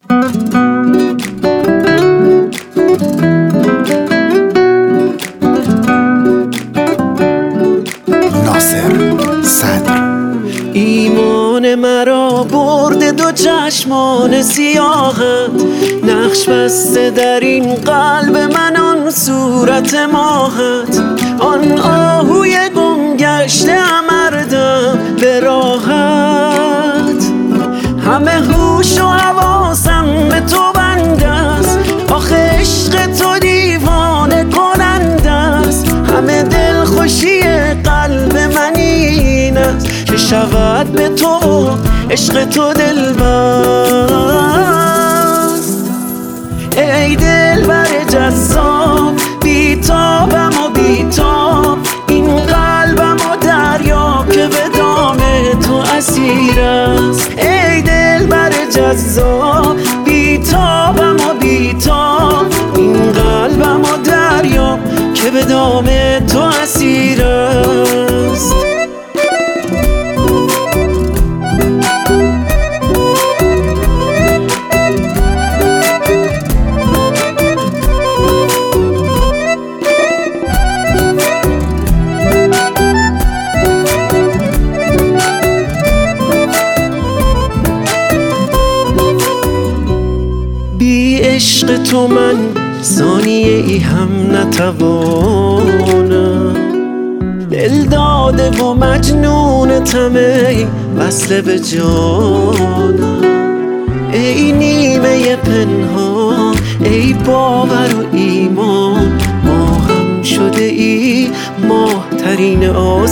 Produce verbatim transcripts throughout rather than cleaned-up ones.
ناصر صدر. ایمان مرا برده دو چشمان سیاهت، نقش بسته در این قلب من آن صورت ماهت. آن آهوی گم گشته امردم به راحت، همه هوش و حواسم به تو بنده است. آخه عشق تو دیوانه کننده است، همه دلخوشی قلب من این است که شود به تو عشق تو دلبست. ای دلبر جذاب بیتابم و بیتاب، این قلبم و دریا که به دام تو اسیر است. ای دلبر جذاب بیتابم و بیتاب، این قلبم و دریا که به دام تو اسیر است. بی عشق تو من ثانیه ای هم نتوانم، دل داده و مجنون طمع وصل به جانم. ای نیمه پنهان، ای باور و ایمان، ماهم شده ای ماهترین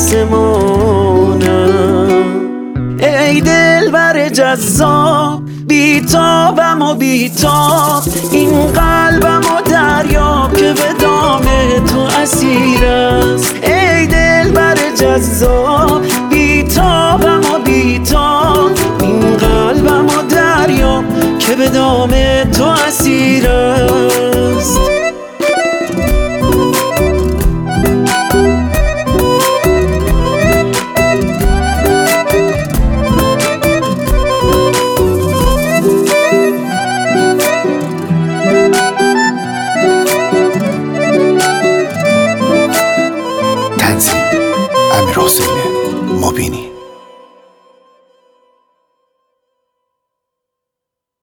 آسمانم. ای دلبر جذاب بیتابم و بیتاب، این قلبم و دریا که به دام تو اسیر است. ای دلبر جذاب بیتابم و بیتاب، این قلبم و دریا که به دام تو اسیر است.